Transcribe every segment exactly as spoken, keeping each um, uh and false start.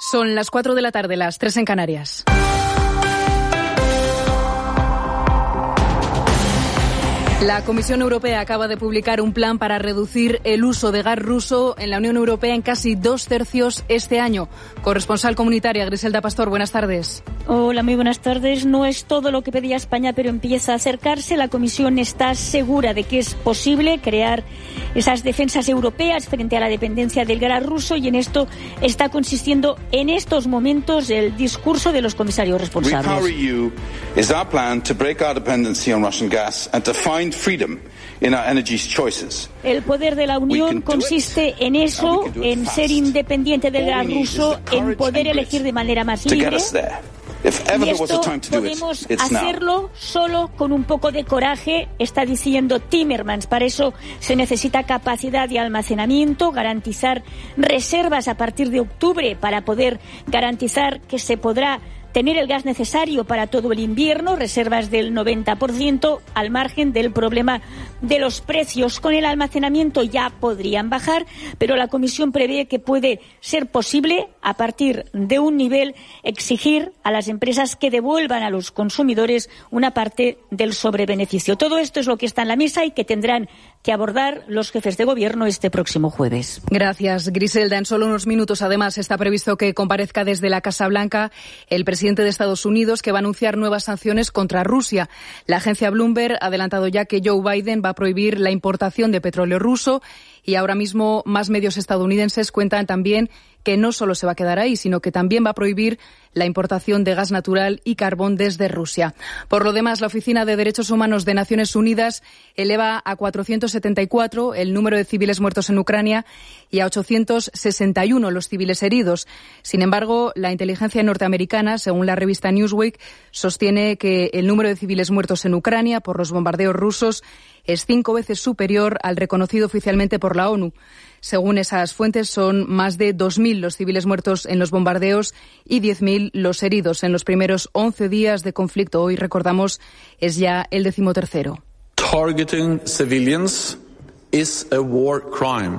Son las cuatro de la tarde, las tres en Canarias. La Comisión Europea acaba de publicar un plan para reducir el uso de gas ruso en la Unión Europea en casi dos tercios este año. Corresponsal comunitaria Griselda Pastor, buenas tardes. Hola, muy buenas tardes. No es todo lo que pedía España, pero empieza a acercarse. La Comisión está segura de que es posible crear esas defensas europeas frente a la dependencia del gas ruso, y en esto está consistiendo en estos momentos el discurso de los comisarios responsables. REPowerEU is our plan to break our dependency on Russian gas and to find freedom in our energy choices. El poder de la Unión consiste en eso, en ser independiente del gas ruso, en poder elegir de manera más libre. Y esto podemos hacerlo solo con un poco de coraje, está diciendo Timmermans. Para eso se necesita capacidad de almacenamiento, garantizar reservas a partir de octubre para poder garantizar que se podrá tener el gas necesario para todo el invierno, reservas del noventa por ciento, al margen del problema de los precios. Con el almacenamiento ya podrían bajar, pero la Comisión prevé que puede ser posible, a partir de un nivel, exigir a las empresas que devuelvan a los consumidores una parte del sobrebeneficio. Todo esto es lo que está en la mesa y que tendrán que abordar los jefes de gobierno este próximo jueves. Gracias, Griselda. En solo unos minutos, además, está previsto que comparezca desde la Casa Blanca el presidente presidente de Estados Unidos, que va a anunciar nuevas sanciones contra Rusia. La agencia Bloomberg ha adelantado ya que Joe Biden va a prohibir la importación de petróleo ruso, y ahora mismo más medios estadounidenses cuentan también que no solo se va a quedar ahí, sino que también va a prohibir la importación de gas natural y carbón desde Rusia. Por lo demás, la Oficina de Derechos Humanos de Naciones Unidas eleva a cuatrocientos setenta y cuatro el número de civiles muertos en Ucrania y a ochocientos sesenta y uno los civiles heridos. Sin embargo, la inteligencia norteamericana, según la revista Newsweek, sostiene que el número de civiles muertos en Ucrania por los bombardeos rusos es cinco veces superior al reconocido oficialmente por la ONU. Según esas fuentes, son más de dos mil los civiles muertos en los bombardeos y diez mil los heridos en los primeros once días de conflicto. Hoy, recordamos, es ya el decimotercero. Targeting civilians is a war crime,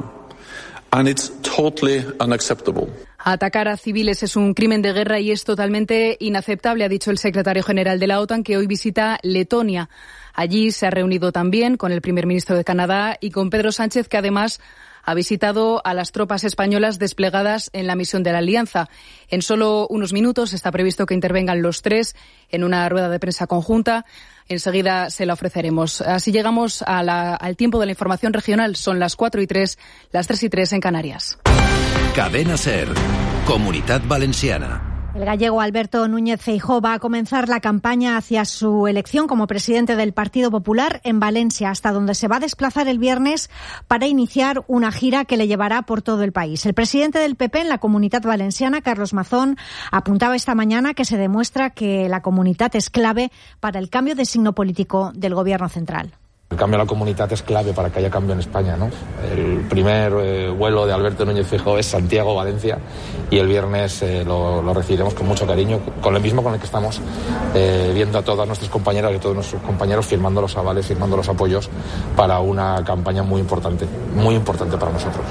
and it's totally unacceptable. Atacar a civiles es un crimen de guerra y es totalmente inaceptable, ha dicho el secretario general de la OTAN, que hoy visita Letonia. Allí se ha reunido también con el primer ministro de Canadá y con Pedro Sánchez, que además ha visitado a las tropas españolas desplegadas en la misión de la Alianza. En solo unos minutos está previsto que intervengan los tres en una rueda de prensa conjunta. Enseguida se la ofreceremos. Así llegamos a la, al tiempo de la información regional. Son las cuatro y tres, las tres y tres en Canarias. Cadena SER, Comunitat Valenciana. El gallego Alberto Núñez Feijóo va a comenzar la campaña hacia su elección como presidente del Partido Popular en Valencia, hasta donde se va a desplazar el viernes para iniciar una gira que le llevará por todo el país. El presidente del P P en la Comunitat Valenciana, Carlos Mazón, apuntaba esta mañana que se demuestra que la Comunitat es clave para el cambio de signo político del Gobierno central. El cambio de la comunidad es clave para que haya cambio en España, ¿no? El primer eh, vuelo de Alberto Núñez Feijóo es Santiago-Valencia, y el viernes eh, lo, lo recibiremos con mucho cariño, con el mismo con el que estamos eh, viendo a todas nuestras compañeras y a todos nuestros compañeros firmando los avales, firmando los apoyos para una campaña muy importante, muy importante para nosotros.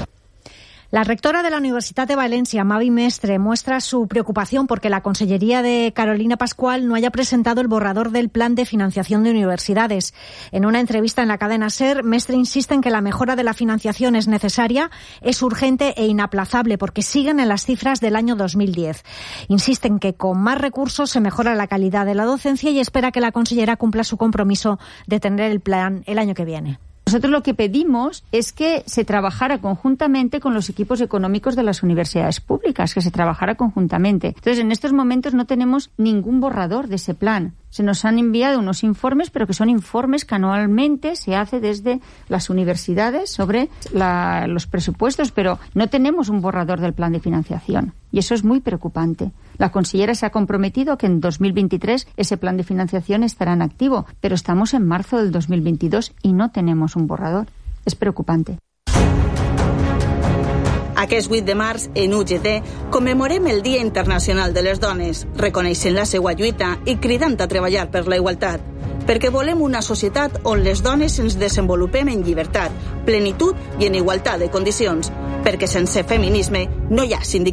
La rectora de la Universitat de Valencia, Mavi Mestre, muestra su preocupación porque la Consellería de Carolina Pascual no haya presentado el borrador del Plan de Financiación de Universidades. En una entrevista en la cadena SER, Mestre insiste en que la mejora de la financiación es necesaria, es urgente e inaplazable porque siguen en las cifras del año dos mil diez. Insiste en que con más recursos se mejora la calidad de la docencia y espera que la consellera cumpla su compromiso de tener el plan el año que viene. Nosotros lo que pedimos es que se trabajara conjuntamente con los equipos económicos de las universidades públicas, que se trabajara conjuntamente. Entonces, en estos momentos no tenemos ningún borrador de ese plan. Se nos han enviado unos informes, pero que son informes que anualmente se hace desde las universidades sobre la, los presupuestos, pero no tenemos un borrador del plan de financiación. Y eso es muy preocupante. La consellera se ha comprometido que en dos mil veintitrés ese plan de financiación estará en activo, pero estamos en marzo del dos mil veintidós y no tenemos un borrador. Es preocupante. Aquest vuit de març, en U G T, commemorem el Dia Internacional de les Dones, reconeixent la seva lluita i cridant a treballar per la igualtat. Perquè volem una societat on les dones ens desenvolupem en llibertat, plenitud i en igualtat de condicions. Perquè sense feminisme no hi ha sindicalisme.